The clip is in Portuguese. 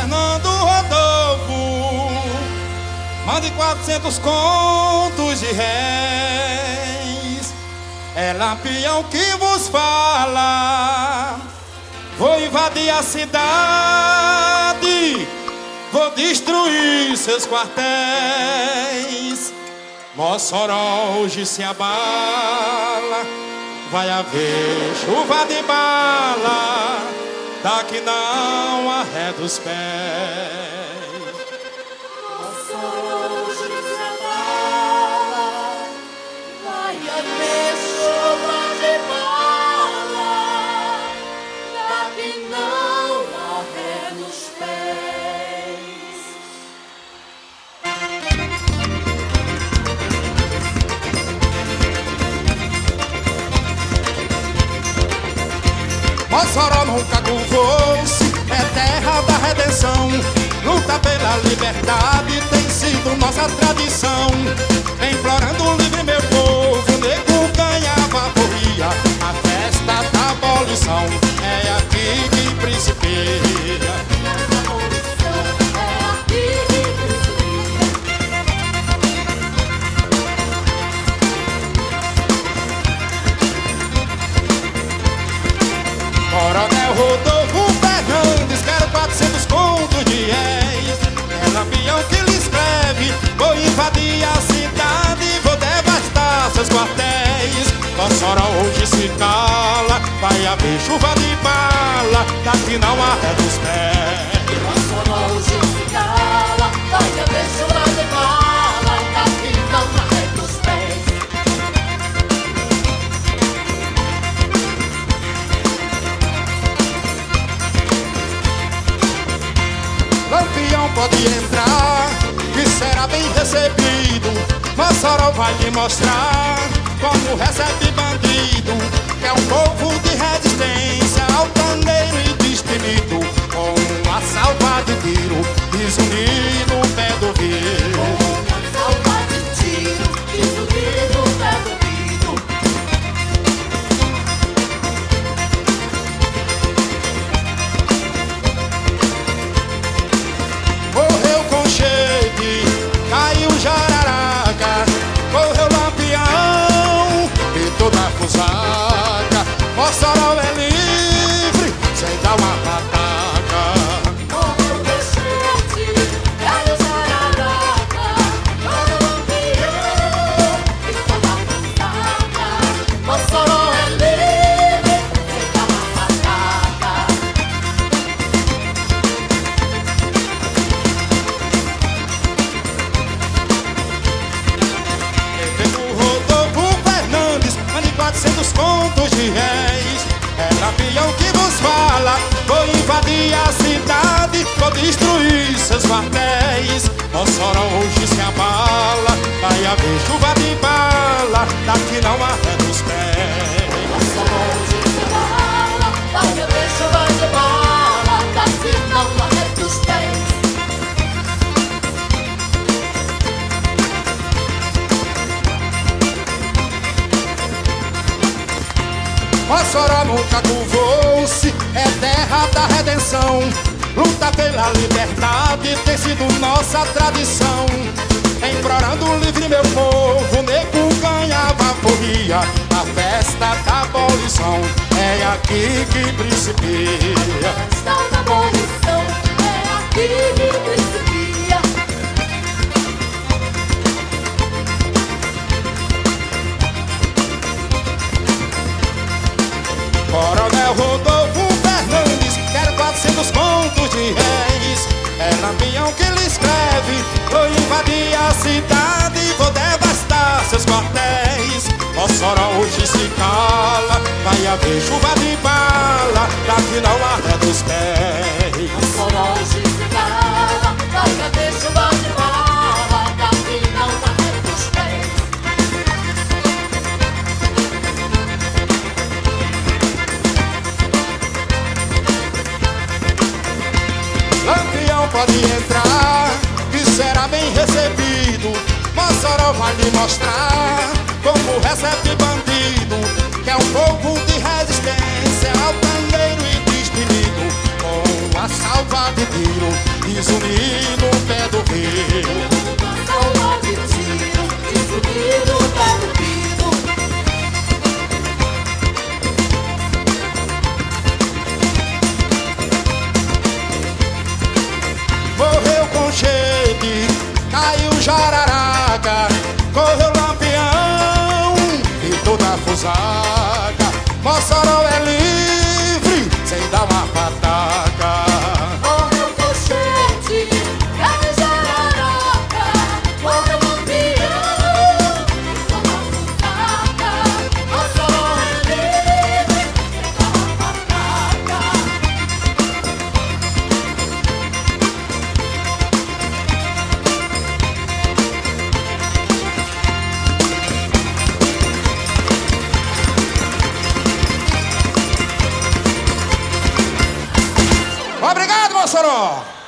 Fernando Rodolfo, mande 400 contos de réis. É Lampião que vos fala. Vou invadir a cidade, vou destruir seus quartéis. Mossoró hoje se abala, vai haver chuva de bala, daqui não há ré dos pés. Mossoró hoje se abala, vai haver chuva de bala, daqui não há ré dos pés. Mossoró nunca curvou-se, é terra da redenção. Luta pela liberdade tem sido nossa tradição. Implorando livre meu povo, nego ganhava, morria. A festa da abolição é aqui que principia. A abolição é aqui que principia. Coronel Rodolfo Fernandes, quero 400 contos de réis. É Lampião que lhe escreve. Vou invadir a cidade, vou devastar seus quartéis. Mossoró hoje se cala, vai haver chuva de bala, daqui não há ré dos pés. Mossoró hoje se cala, vai haver chuva de bala, daqui não há ré dos pés. Lampião pode entrar, que será bem recebido. Mossoró vai lhe mostrar como recebe bandido. Que é um povo de resistência, altaneiro e destemido, com uma salva de tiro, desunir no pé do vidro. Uma salva de tiro, desunir no pé do vidro. Morreu Concheque, caiu Jararaca, morreu Lampião e toda a fusaca. Mossoró é livre, sem dar uma pataca. Morreu Concheque, caiu Jararaca, morreu Lampião e toda a fusaca. Mossoró é livre, sem dar uma pataca. Prefeito Rodolfo Fernandes, mande 400 contos de réis. É Lampião que vos fala. Vou invadir a cidade, vou destruir seus quartéis. Mossoró hoje se abala, vai haver chuva de bala, daqui não há ré dos pés. Mossoró hoje se abala, vai haver chuva de bala, daqui não há ré dos pés. Mossoró nunca curvou-se, é terra da redenção. Luta pela liberdade tem sido nossa tradição. Implorando livre meu povo, nego ganhava, morria. A festa da abolição é aqui que principia. A festa da abolição é aqui que principia. Coronel Rodolfo Fernandes, quero 400 contos de réis. É Lampião que lhe escreve. Vou invadir a cidade, vou devastar seus quartéis. Mossoró hoje se cala, vai haver chuva de bala, daqui não há ré dos pés. Mossoró hoje se cala, vai haver chuva de bala, daqui não há ré dos pés. Lampião pode entrar, que será bem recebido. Mossoró vai lhe mostrar como recebe bandido. Que é um povo de resistência, altaneiro e destemido, com a salva de tiro, desunir no pé do rio. Salva de tiro, desunir no pé do rio. Morreu Conchete, caiu Jararaca, correu Lampião e toda a fusaca. Mossoró é livre, sem dar uma pataca. Morreu Conchete, caiu Jararaca, morreu Lampião e toda a fusaca. Mossoró é livre, sem dar uma pataca. Obrigado, Mossoró!